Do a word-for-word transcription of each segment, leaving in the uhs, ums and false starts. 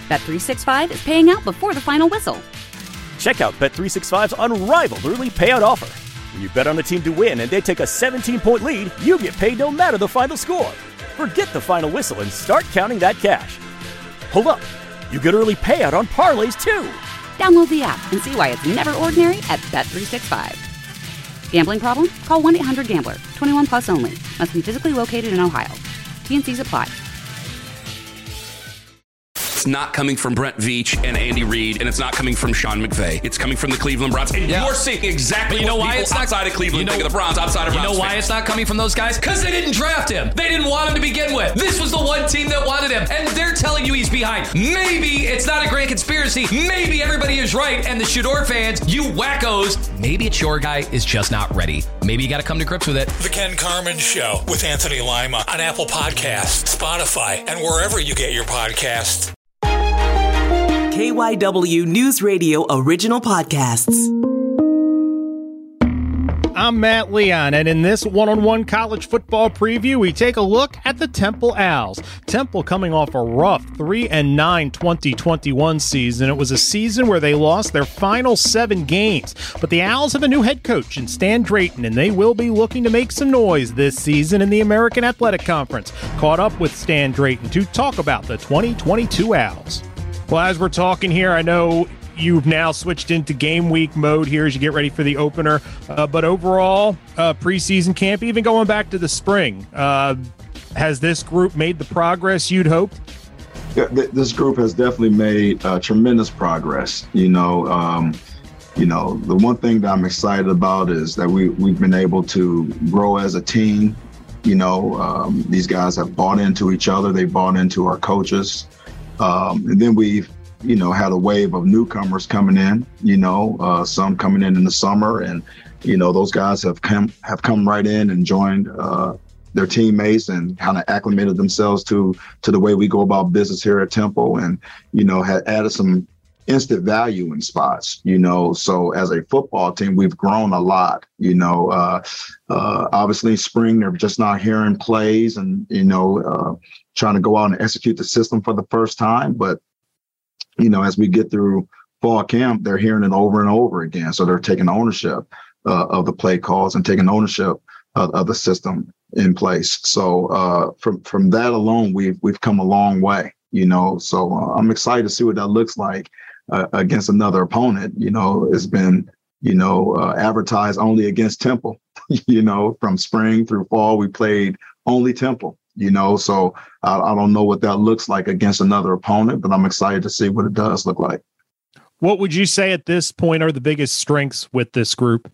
Bet three sixty-five is paying out before the final whistle. Check out Bet three sixty-five's unrivaled early payout offer. When you bet on a team to win and they take a seventeen-point lead, you get paid no matter the final score. Forget the final whistle and start counting that cash. Hold up. You get early payout on parlays, too. Download the app and see why it's never ordinary at Bet three sixty-five. Gambling problem? Call one eight hundred gambler. twenty-one plus only. Must be physically located in Ohio. T and Cs apply. It's not coming from Brent Veach and Andy Reid, and it's not coming from Sean McVay. It's coming from the Cleveland Browns. And yeah. you're seeing exactly you know what why people it's not, outside of Cleveland you know, think of the Browns, outside of You Browns know why fans. It's not coming from those guys? Because they didn't draft him. They didn't want him to begin with. This was the one team that wanted him, and they're telling you he's behind. Maybe it's not a grand conspiracy. Maybe everybody is right, and the Shador fans, you wackos, maybe it's your guy is just not ready. Maybe you got to come to grips with it. The Ken Carman Show with Anthony Lima on Apple Podcasts, Spotify, and wherever you get your podcasts. K Y W News Radio original podcasts. I'm Matt Leon, and in this one-on-one college football preview, we take a look at the Temple Owls. Temple coming off a rough three and nine twenty twenty-one season. It was a season where they lost their final seven games, but the Owls have a new head coach in Stan Drayton, and they will be looking to make some noise this season in the American Athletic Conference. Caught up with Stan Drayton to talk about the twenty twenty-two Owls. Well, as we're talking here, I know you've now switched into game week mode here as you get ready for the opener. Uh, but overall, uh, preseason camp, even going back to the spring, uh, has this group made the progress you'd hoped? Yeah, th- this group has definitely made uh, tremendous progress. You know, um, you know, the one thing that I'm excited about is that we, we've been able to grow as a team. You know, um, these guys have bought into each other. They bought into our coaches. Um, and then we've, you know, had a wave of newcomers coming in, you know, uh, some coming in in the summer. And, you know, those guys have come have come right in and joined uh, their teammates and kind of acclimated themselves to to the way we go about business here at Temple, and, you know, had added some instant value in spots, you know. So as a football team, we've grown a lot, you know. Uh, uh, obviously, spring, they're just not hearing plays and, you know, uh, trying to go out and execute the system for the first time. But, you know, as we get through fall camp, they're hearing it over and over again. So they're taking ownership uh, of the play calls and taking ownership of, of the system in place. So uh, from from that alone, we've we've come a long way, you know. So uh, I'm excited to see what that looks like uh, against another opponent. You know, it's been, you know, uh, advertised only against Temple. You know, from spring through fall, we played only Temple. You know, so I, I don't know what that looks like against another opponent, but I'm excited to see what it does look like. What would you say at this point are the biggest strengths with this group?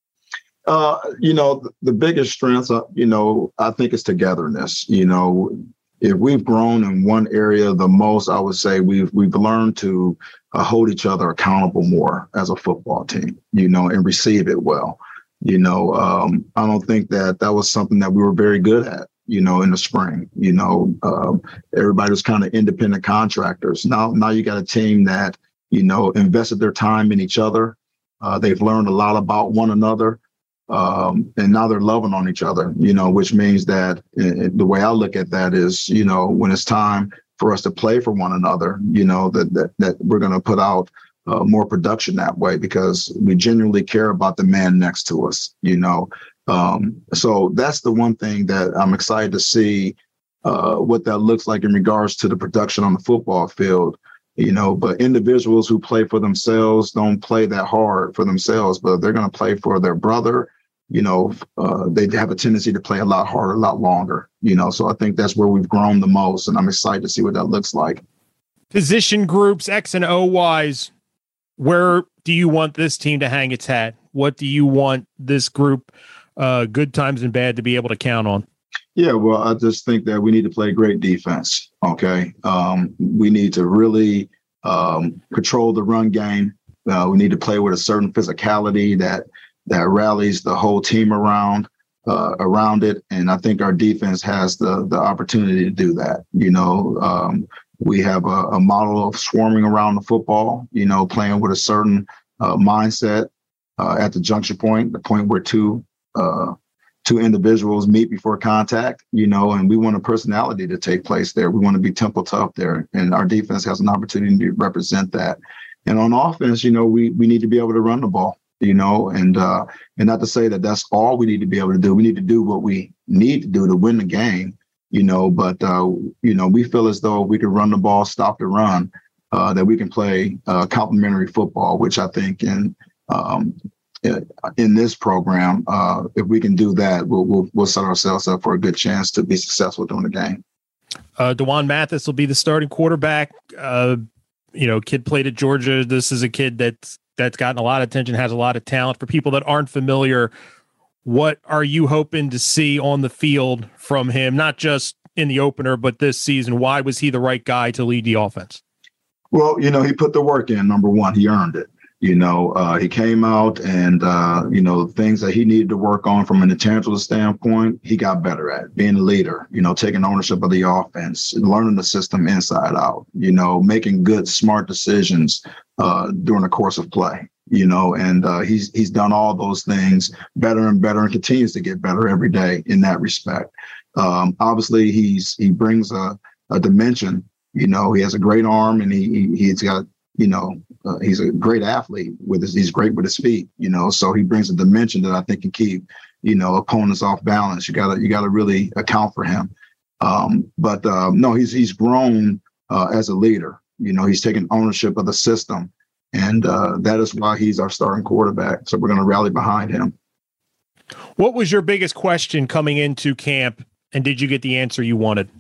Uh, you know, the, the biggest strengths, uh, you know, I think is togetherness. You know, if we've grown in one area the most, I would say we've we've learned to uh, hold each other accountable more as a football team, you know, and receive it well. You know, um, I don't think that that was something that we were very good at, you know, in the spring. You know, um, everybody was kind of independent contractors. Now, now you got a team that, you know, invested their time in each other. Uh, they've learned a lot about one another. Um, and now they're loving on each other, you know, which means that uh, the way I look at that is, you know, when it's time for us to play for one another, you know, that that, that we're going to put out uh, more production that way because we genuinely care about the man next to us, you know. Um, so that's the one thing that I'm excited to see uh, what that looks like in regards to the production on the football field, you know. But individuals who play for themselves don't play that hard for themselves, but they're going to play for their brother. You know, uh, they have a tendency to play a lot harder, a lot longer, you know. So I think that's where we've grown the most, and I'm excited to see what that looks like. Position groups, X and O wise, where do you want this team to hang its hat? What do you want this group, uh, good times and bad, to be able to count on? Yeah, well, I just think that we need to play great defense, okay? Um, we need to really um, control the run game. Uh, we need to play with a certain physicality that that rallies the whole team around uh, around it. And I think our defense has the the opportunity to do that. You know, um, we have a, a model of swarming around the football, you know, playing with a certain uh, mindset uh, at the junction point, the point where two uh, two individuals meet before contact, you know, and we want a personality to take place there. We want to be temple tough there, and our defense has an opportunity to represent that. And on offense, you know, we we need to be able to run the ball, you know, and uh, and not to say that that's all we need to be able to do. We need to do what we need to do to win the game, you know, but, uh, you know, we feel as though we can run the ball, stop the run, uh, that we can play uh, complementary football, which I think in um, in this program, uh, if we can do that, we'll, we'll we'll set ourselves up for a good chance to be successful during the game. Uh, D'Wan Mathis will be the starting quarterback. Uh, you know, kid played at Georgia. This is a kid that's that's gotten a lot of attention, has a lot of talent. For people that aren't familiar, what are you hoping to see on the field from him? Not just in the opener, but this season. Why was he the right guy to lead the offense? Well, you know, he put the work in. Number one, he earned it. You know, uh, he came out and, uh, you know, things that he needed to work on from an intangible standpoint, he got better at being a leader, you know, taking ownership of the offense, learning the system inside out, you know, making good, smart decisions uh, during the course of play, you know, and uh, he's he's done all those things better and better and continues to get better every day in that respect. Um, obviously, he's he brings a, a dimension. You know, he has a great arm and he, he he's got, you know, uh, he's a great athlete with his, he's great with his feet, you know, so he brings a dimension that I think can keep, you know, opponents off balance. You gotta, you gotta really account for him. Um, but um, no, he's, he's grown uh, as a leader, you know, he's taken ownership of the system, and uh, that is why he's our starting quarterback. So we're going to rally behind him. What was your biggest question coming into camp, and did you get the answer you wanted?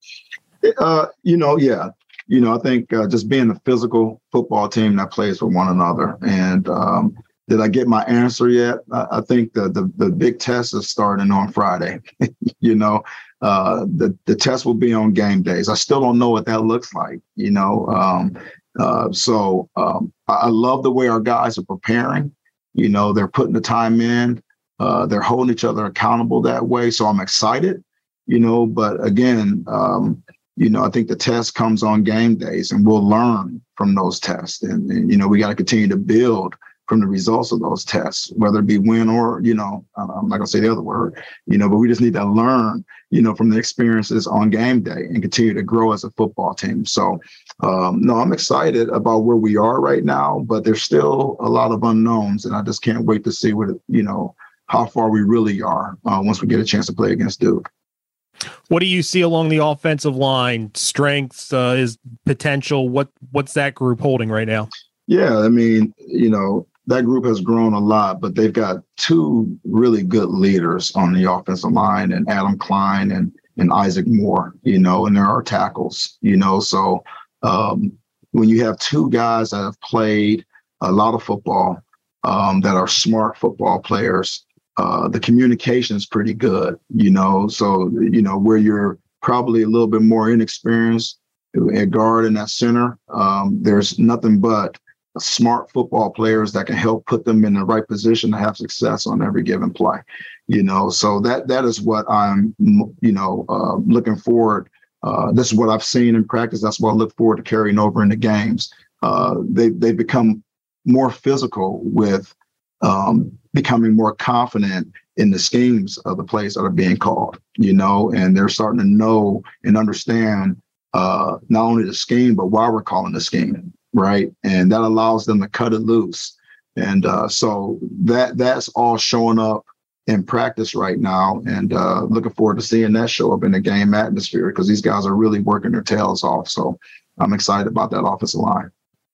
Uh, you know, yeah. You know, I think uh, just being a physical football team that plays for one another. And um, did I get my answer yet? I, I think the, the the big test is starting on Friday. you know, uh, the, the test will be on game days. I still don't know what that looks like, you know. Um, uh, so um, I, I love the way our guys are preparing. You know, they're putting the time in. Uh, they're holding each other accountable that way. So I'm excited, you know, but again, um, you know, I think the test comes on game days, and we'll learn from those tests. And, and you know, we got to continue to build from the results of those tests, whether it be win or, you know, I'm not going to say the other word, you know, but we just need to learn, you know, from the experiences on game day and continue to grow as a football team. So, um, no, I'm excited about where we are right now, but there's still a lot of unknowns, and I just can't wait to see what, you know, how far we really are uh, once we get a chance to play against Duke. What do you see along the offensive line? Strengths, uh, is potential. What what's that group holding right now? Yeah, I mean, you know, that group has grown a lot, but they've got two really good leaders on the offensive line, and Adam Klein and and Isaac Moore. You know, and there are tackles. You know, so um, when you have two guys that have played a lot of football, um, that are smart football players. Uh, the communication is pretty good, you know, so, you know, where you're probably a little bit more inexperienced at guard in that center, um, there's nothing but smart football players that can help put them in the right position to have success on every given play, you know, so that that is what I'm, you know, uh, looking forward. Uh, this is what I've seen in practice. That's what I look forward to carrying over into games. Uh, they, they've become more physical with um, becoming more confident in the schemes of the plays that are being called, you know, and they're starting to know and understand uh, not only the scheme, but why we're calling the scheme, right? And that allows them to cut it loose. And uh, so that that's all showing up in practice right now, and uh, looking forward to seeing that show up in the game atmosphere, because these guys are really working their tails off. So I'm excited about that offensive line.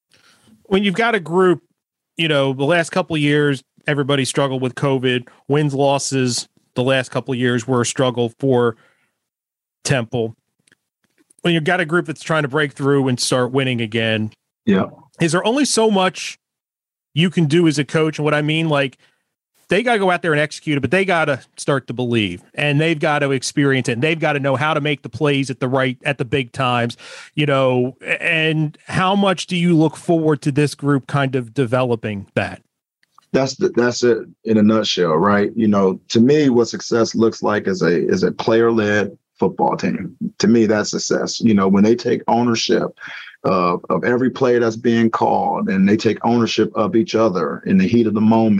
When you've got a group, you know, the last couple of years, everybody struggled with COVID. Wins, losses, the last couple of years were a struggle for Temple. When you've got a group that's trying to break through and start winning again, yeah, is there only so much you can do as a coach? And what I mean, like, they got to go out there and execute it, but they got to start to believe, and they've got to experience it, and they've got to know how to make the plays at the right, at the big times, you know, and how much do you look forward to this group kind of developing that? That's the, that's it in a nutshell, right? You know, to me, what success looks like is a is a player-led football team. To me, that's success. You know, when they take ownership of, of every play that's being called, and they take ownership of each other in the heat of the moment,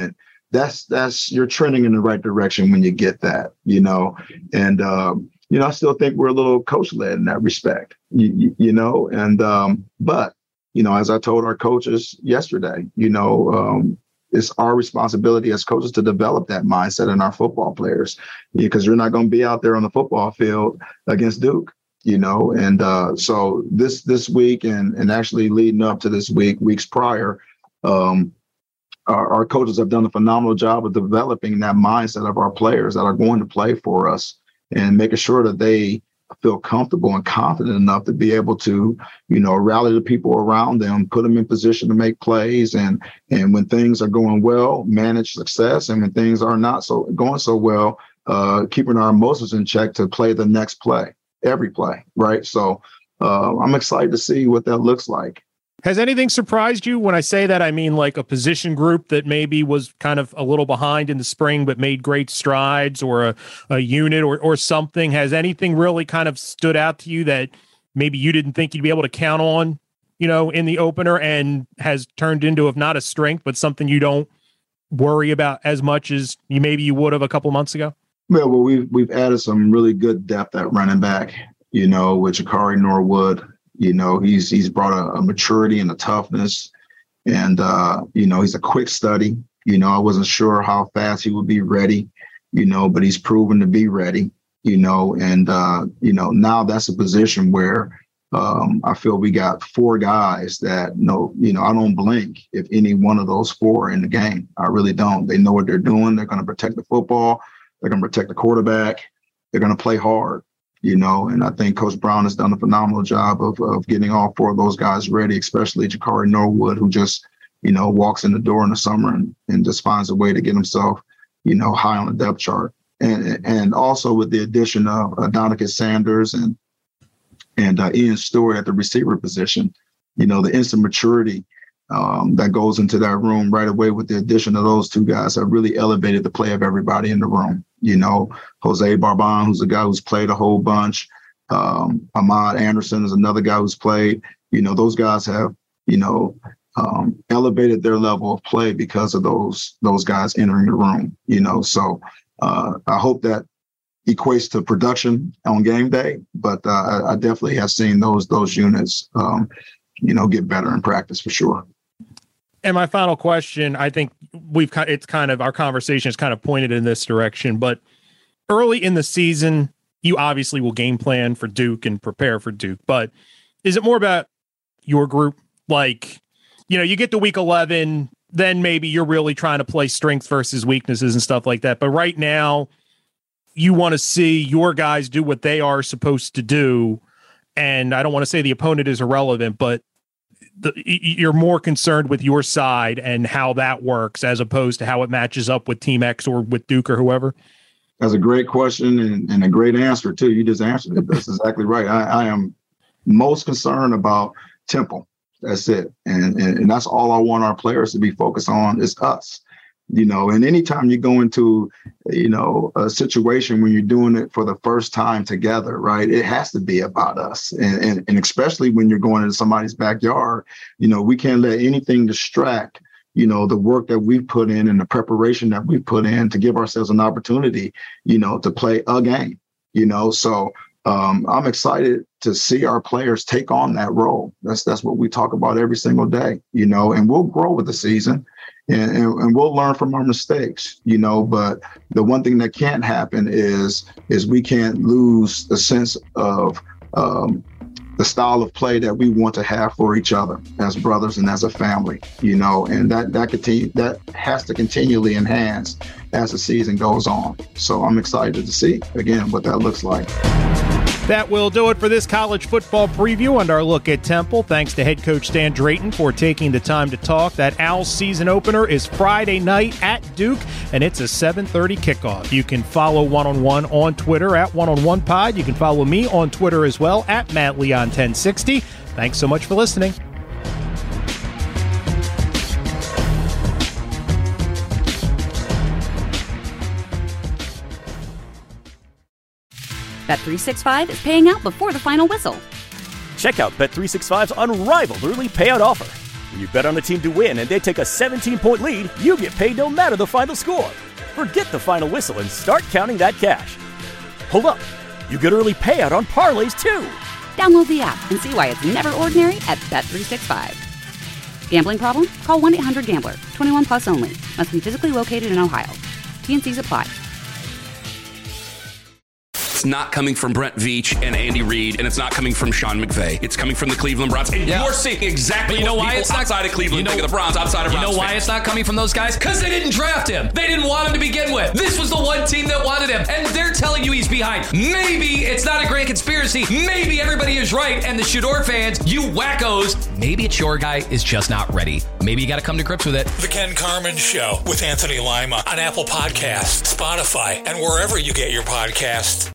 that's that's you're trending in the right direction when you get that, you know. And um, you know, I still think we're a little coach led in that respect, you, you, you know. And um, but you know, as I told our coaches yesterday, you know, um, it's our responsibility as coaches to develop that mindset in our football players, because you're not going to be out there on the football field against Duke, you know. And uh, so this this week and and actually leading up to this week, weeks prior, um, our, our coaches have done a phenomenal job of developing that mindset of our players that are going to play for us and making sure that they feel comfortable and confident enough to be able to, you know, rally the people around them, put them in position to make plays, and and when things are going well, manage success, and when things are not so going so well, uh, keeping our emotions in check to play the next play, every play, right? So uh, I'm excited to see what that looks like. Has anything surprised you? When I say that, I mean like a position group that maybe was kind of a little behind in the spring but made great strides, or a, a unit or or something. Has anything really kind of stood out to you that maybe you didn't think you'd be able to count on, you know, in the opener, and has turned into, if not a strength, but something you don't worry about as much as you maybe you would have a couple months ago? Well, well we've, we've added some really good depth at running back, you know, with Jakari Norwood. You know, he's he's brought a, a maturity and a toughness, and, uh, you know, he's a quick study. You know, I wasn't sure how fast he would be ready, you know, but he's proven to be ready, you know, and, uh, you know, now that's a position where um, I feel we got four guys that know, you know, I don't blink if any one of those four are in the game. I really don't. They know what they're doing. They're going to protect the football. They're going to protect the quarterback. They're going to play hard. You know, and I think Coach Brown has done a phenomenal job of of getting all four of those guys ready, especially Jakari Norwood, who just, you know, walks in the door in the summer and, and just finds a way to get himself, you know, high on the depth chart. And and also with the addition of Adonicus Sanders and and uh, Ian Stewart at the receiver position, you know, the instant maturity um, that goes into that room right away with the addition of those two guys have really elevated the play of everybody in the room. You know, Jose Barban, who's a guy who's played a whole bunch. Um, Ahmad Anderson is another guy who's played. You know, those guys have, you know, um, elevated their level of play because of those those guys entering the room. You know, so uh, I hope that equates to production on game day. But uh, I, I definitely have seen those those units, um, you know, get better in practice for sure. And my final question, I think we've it's kind of our conversation is kind of pointed in this direction, but early in the season, you obviously will game plan for Duke and prepare for Duke, but is it more about your group? Like, you know, you get to week eleven, then maybe you're really trying to play strengths versus weaknesses and stuff like that. But right now you want to see your guys do what they are supposed to do. And I don't want to say the opponent is irrelevant, but The, you're more concerned with your side and how that works as opposed to how it matches up with Team X or with Duke or whoever? That's a great question and, and a great answer, too. You just answered it. That's exactly right. I, I am most concerned about Temple. That's it. And, and and that's all I want our players to be focused on is us. You know, and anytime you go into, you know, a situation when you're doing it for the first time together, right, it has to be about us. And, and, and especially when you're going into somebody's backyard, you know, we can't let anything distract, you know, the work that we've put in and the preparation that we've put in to give ourselves an opportunity, you know, to play a game, you know. So um, I'm excited to see our players take on that role. That's that's what we talk about every single day, you know, and we'll grow with the season. And, and, and we'll learn from our mistakes, you know, but the one thing that can't happen is is we can't lose the sense of um, the style of play that we want to have for each other as brothers and as a family, you know, and that that continue that has to continually enhance as the season goes on. So I'm excited to see, again, what that looks like. That will do it for this college football preview and our look at Temple. Thanks to head coach Stan Drayton for taking the time to talk. That Owls season opener is Friday night at Duke, and it's a seven thirty kickoff. You can follow One on One on Twitter at One on One Pod. You can follow me on Twitter as well at Matt Leon ten sixty. Thanks so much for listening. Bet three sixty-five is paying out before the final whistle. Check out Bet three sixty-five's unrivaled early payout offer. When you bet on a team to win and they take a seventeen-point lead, you get paid no matter the final score. Forget the final whistle and start counting that cash. Hold up. You get early payout on parlays, too. Download the app and see why it's never ordinary at Bet three sixty-five. Gambling problem? Call one eight hundred gambler. twenty-one plus only. Must be physically located in Ohio. T N Cs apply. It's not coming from Brent Veach and Andy Reid, and it's not coming from Sean McVay. It's coming from the Cleveland Browns. And yeah. you're seeing exactly but you know what why people it's not, outside of Cleveland you know, think of the Browns, outside of You Browns know why fans. it's not coming from those guys? Because they didn't draft him. They didn't want him to begin with. This was the one team that wanted him, and they're telling you he's behind. Maybe it's not a grand conspiracy. Maybe everybody is right, and the Shador fans, you wackos, maybe it's your guy is just not ready. Maybe you got to come to grips with it. The Ken Carman Show with Anthony Lima on Apple Podcasts, Spotify, and wherever you get your podcasts.